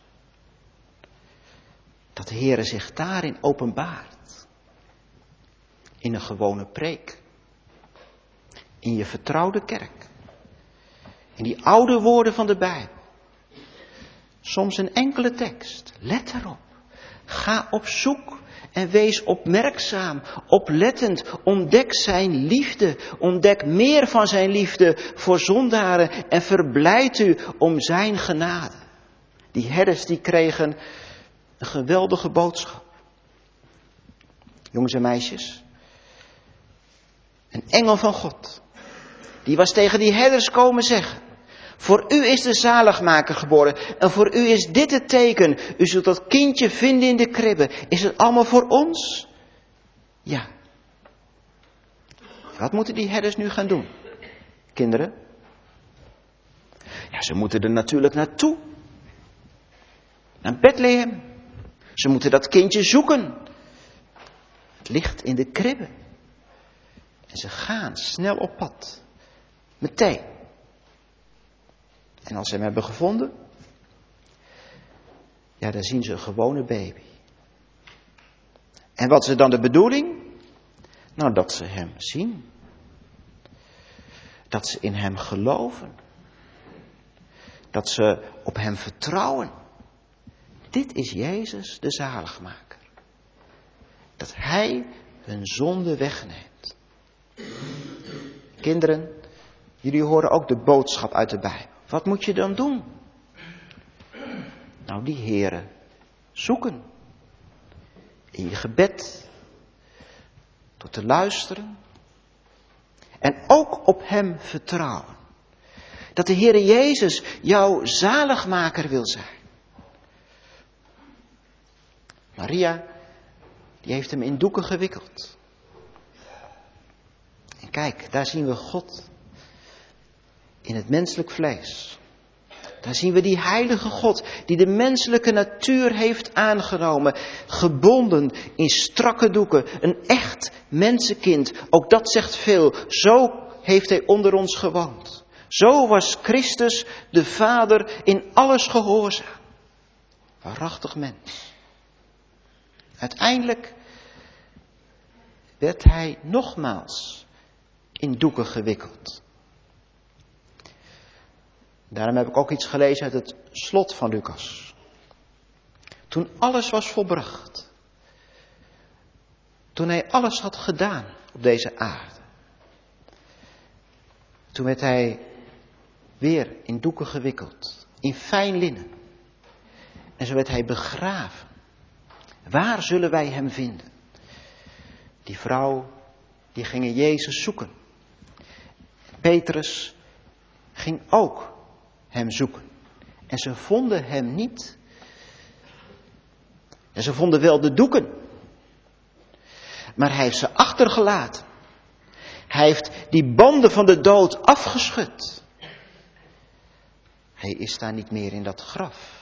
Dat de Heere zich daarin openbaart. In een gewone preek. In je vertrouwde kerk. In die oude woorden van de Bijbel. Soms een enkele tekst. Let erop. Ga op zoek en wees opmerkzaam, oplettend. Ontdek zijn liefde. Ontdek meer van zijn liefde voor zondaren en verblijd u om zijn genade. Die herders die kregen een geweldige boodschap. Jongens en meisjes. Een engel van God. Die was tegen die herders komen zeggen. Voor u is de zaligmaker geboren. En voor u is dit het teken. U zult dat kindje vinden in de kribbe. Is het allemaal voor ons? Ja. Wat moeten die herders nu gaan doen? Kinderen? Ja, ze moeten er natuurlijk naartoe. Naar Bethlehem. Ze moeten dat kindje zoeken. Het ligt in de kribbe. En ze gaan snel op pad. Meteen. En als ze hem hebben gevonden, ja, dan zien ze een gewone baby. En wat is dan de bedoeling? Nou, dat ze hem zien. Dat ze in hem geloven. Dat ze op hem vertrouwen. Dit is Jezus, de zaligmaker. Dat hij hun zonde wegneemt. Kinderen, jullie horen ook de boodschap uit de Bijbel. Wat moet je dan doen? Nou, die Heere zoeken. In je gebed. Door te luisteren. En ook op hem vertrouwen. Dat de Heere Jezus jouw zaligmaker wil zijn. Maria, die heeft hem in doeken gewikkeld. En kijk, daar zien we God. In het menselijk vlees. Daar zien we die heilige God die de menselijke natuur heeft aangenomen. Gebonden in strakke doeken. Een echt mensenkind. Ook dat zegt veel. Zo heeft hij onder ons gewoond. Zo was Christus de Vader in alles gehoorzaam. Waarachtig mens. Uiteindelijk werd hij nogmaals in doeken gewikkeld. Daarom heb ik ook iets gelezen uit het slot van Lucas. Toen alles was volbracht. Toen hij alles had gedaan op deze aarde. Toen werd hij weer in doeken gewikkeld. In fijn linnen. En zo werd hij begraven. Waar zullen wij hem vinden? Die vrouw, die gingen Jezus zoeken. Petrus ging ook hem zoeken. En ze vonden hem niet. En ze vonden wel de doeken. Maar hij heeft ze achtergelaten. Hij heeft die banden van de dood afgeschud. Hij is daar niet meer in dat graf.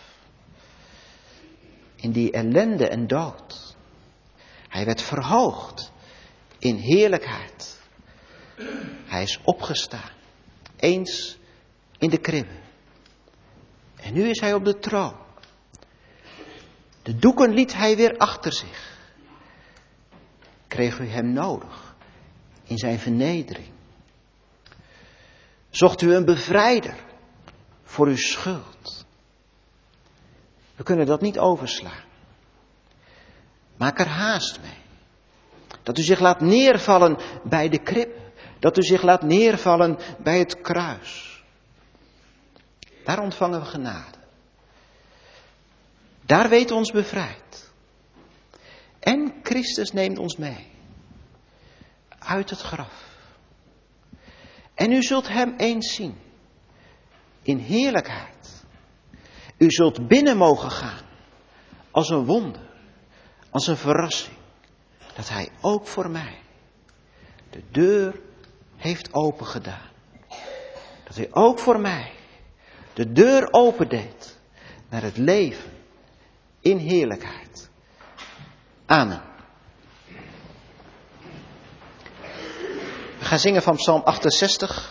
In die ellende en dood. Hij werd verhoogd in heerlijkheid. Hij is opgestaan. Eens in de kribbe. En nu is hij op de troon. De doeken liet hij weer achter zich. Kreeg u hem nodig in zijn vernedering? Zocht u een bevrijder voor uw schuld? We kunnen dat niet overslaan. Maak er haast mee. Dat u zich laat neervallen bij de krib. Dat u zich laat neervallen bij het kruis. Daar ontvangen we genade. Daar weet ons bevrijd. En Christus neemt ons mee. Uit het graf. En u zult hem eens zien. In heerlijkheid. U zult binnen mogen gaan. Als een wonder. Als een verrassing. Dat hij ook voor mij de deur heeft opengedaan. Dat hij ook voor mij de deur opendeed naar het leven in heerlijkheid. Amen. We gaan zingen van Psalm 68.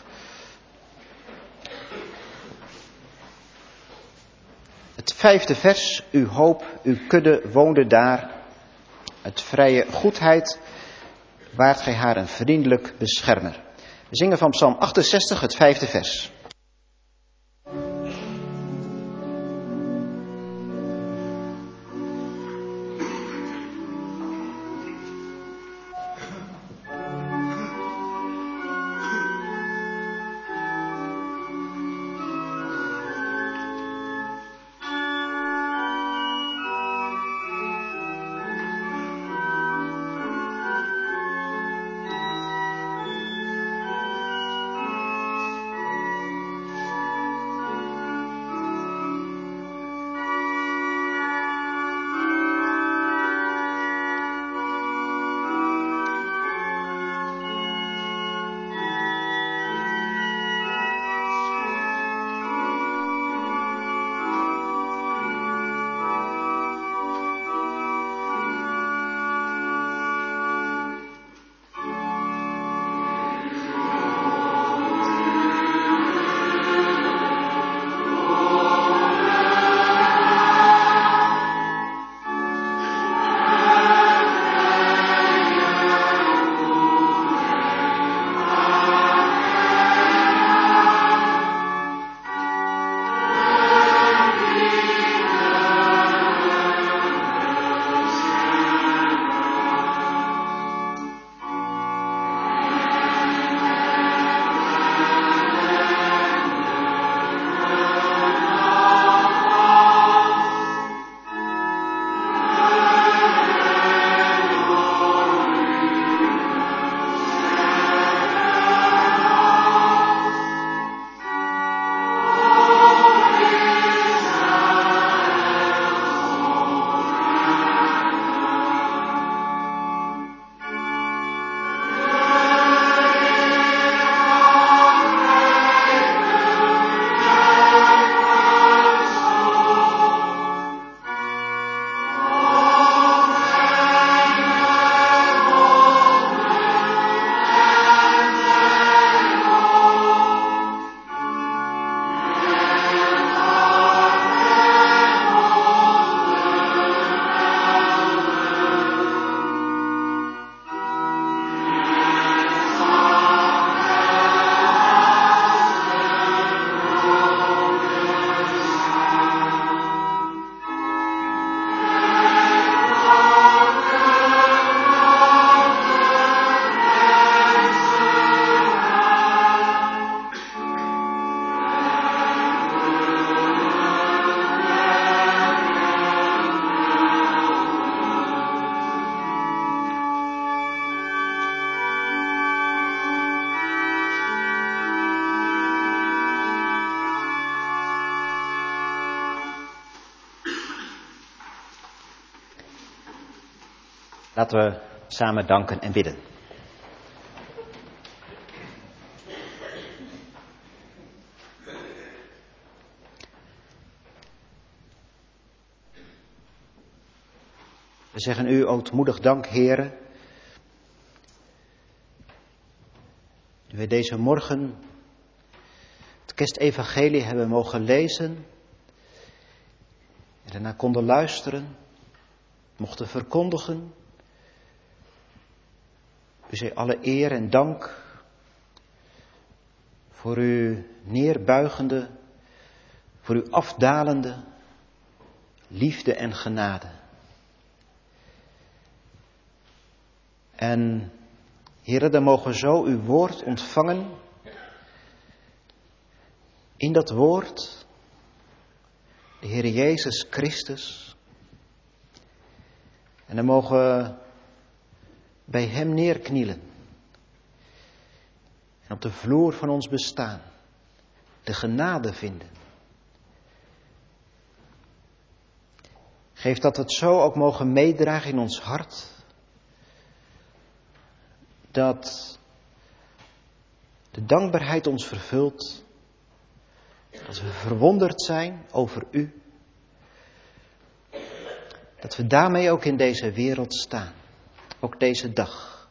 Het 5e vers. Uw hoop, uw kudde woonde daar. Het vrije goedheid waart gij haar een vriendelijk beschermer. We zingen van Psalm 68, het 5e vers. Laten we samen danken en bidden. We zeggen u ootmoedig dank, Heere. Nu we deze morgen het kerstevangelie hebben mogen lezen en daarna konden luisteren, mochten verkondigen. U zij alle eer en dank voor uw neerbuigende, voor uw afdalende liefde en genade. En Heere, dan mogen we zo uw woord ontvangen. In dat woord, de Heer Jezus Christus. En dan mogen we bij Hem neerknielen. En op de vloer van ons bestaan de genade vinden. Geef dat we het zo ook mogen meedragen in ons hart. Dat de dankbaarheid ons vervult. Dat we verwonderd zijn over u. Dat we daarmee ook in deze wereld staan. Ook deze dag.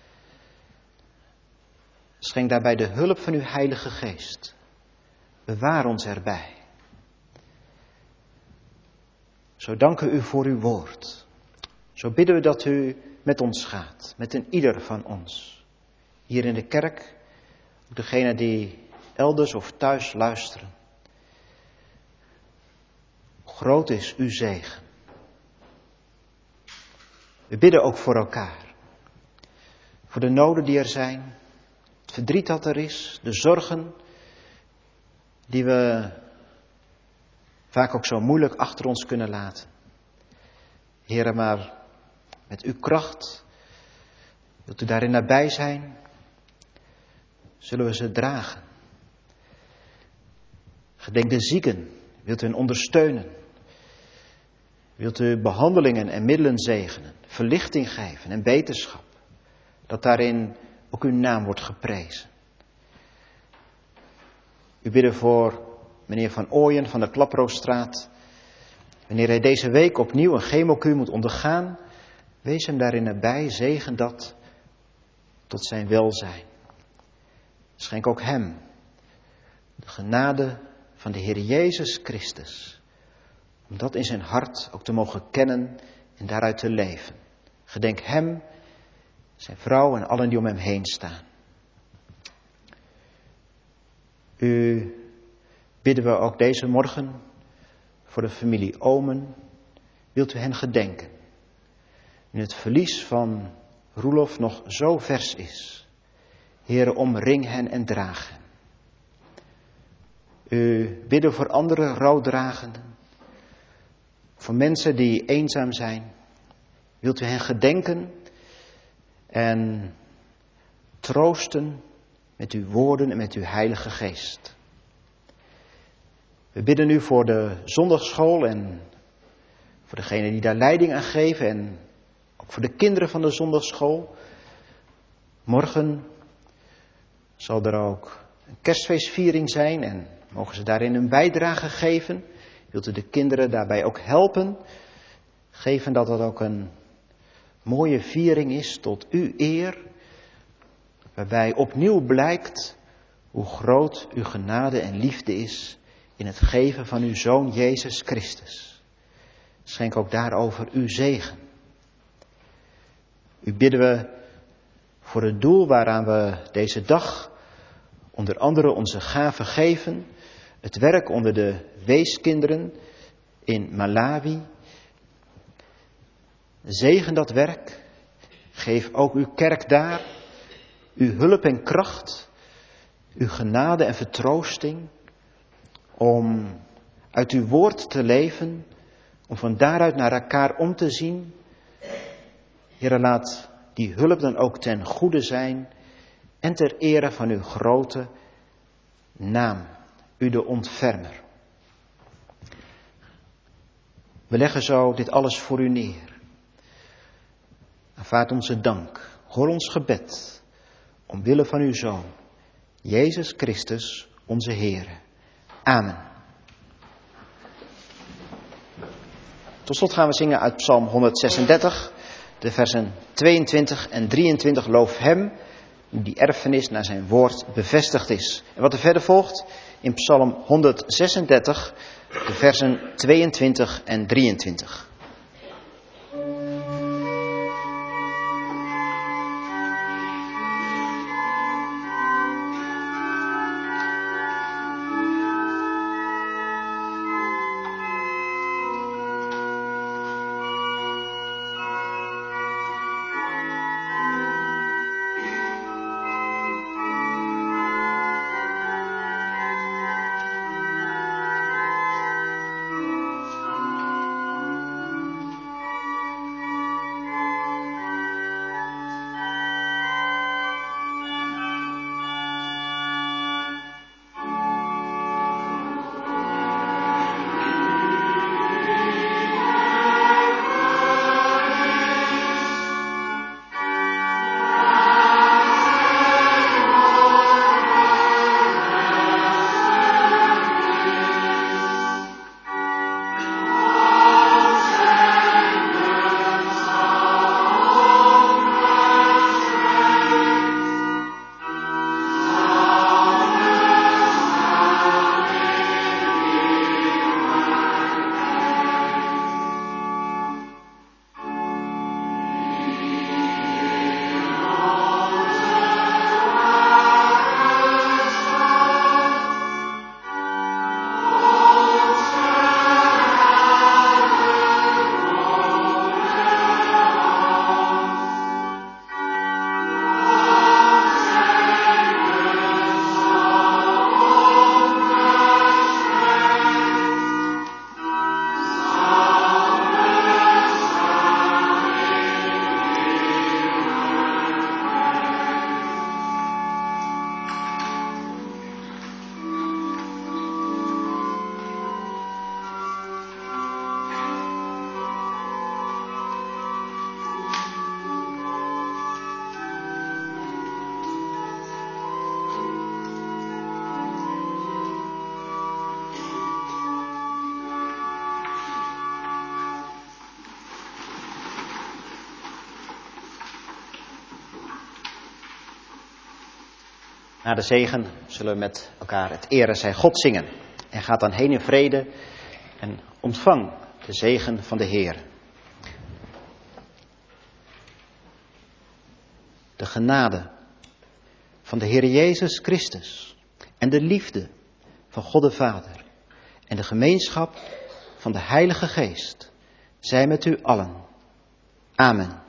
Schenk daarbij de hulp van uw Heilige Geest. Bewaar ons erbij. Zo danken we u voor uw woord. Zo bidden we dat u met ons gaat. Met een ieder van ons. Hier in de kerk. Ook degenen die elders of thuis luisteren. Groot is uw zegen. We bidden ook voor elkaar. Voor de noden die er zijn. Het verdriet dat er is. De zorgen die we vaak ook zo moeilijk achter ons kunnen laten. Heere, maar met uw kracht, wilt u daarin nabij zijn, zullen we ze dragen. Gedenk de zieken, wilt u hen ondersteunen. Wilt u behandelingen en middelen zegenen, verlichting geven en beterschap. Dat daarin ook uw naam wordt geprezen. U bidden voor meneer Van Ooyen van de Klaproosstraat. Wanneer hij deze week opnieuw een chemokuur moet ondergaan, wees hem daarin nabij, zegen dat tot zijn welzijn. Schenk ook hem de genade van de Heer Jezus Christus. Om dat in zijn hart ook te mogen kennen en daaruit te leven. Gedenk hem, zijn vrouw en allen die om hem heen staan. U bidden we ook deze morgen voor de familie Omen. Wilt u hen gedenken? Nu het verlies van Roelof nog zo vers is. Heere, omring hen en draag hen. U bidden voor andere rouwdragenden. Voor mensen die eenzaam zijn. Wilt u hen gedenken en troosten met uw woorden en met uw Heilige Geest. We bidden nu voor de zondagschool en voor degenen die daar leiding aan geven en ook voor de kinderen van de zondagschool. Morgen zal er ook een kerstfeestviering zijn en mogen ze daarin een bijdrage geven. Wilt u de kinderen daarbij ook helpen? Geven dat het ook een mooie viering is tot uw eer. Waarbij opnieuw blijkt hoe groot uw genade en liefde is in het geven van uw Zoon Jezus Christus. Schenk ook daarover uw zegen. U bidden we voor het doel waaraan we deze dag onder andere onze gaven geven. Het werk onder de weeskinderen in Malawi. Zegen dat werk. Geef ook uw kerk daar uw hulp en kracht, uw genade en vertroosting, om uit uw woord te leven, om van daaruit naar elkaar om te zien. Heere, laat die hulp dan ook ten goede zijn en ter ere van uw grote naam, u de ontfermer. We leggen zo dit alles voor u neer. Aanvaard onze dank, hoor ons gebed. Omwille van uw Zoon, Jezus Christus, onze Heere. Amen. Tot slot gaan we zingen uit Psalm 136, de versen 22 en 23. Loof hem, die erfenis naar zijn woord bevestigd is. En wat er verder volgt in Psalm 136, de versen 22 en 23. Na de zegen zullen we met elkaar het Ere zij God zingen. En gaat dan heen in vrede en ontvang de zegen van de Heer. De genade van de Heer Jezus Christus en de liefde van God de Vader en de gemeenschap van de Heilige Geest zij met u allen. Amen.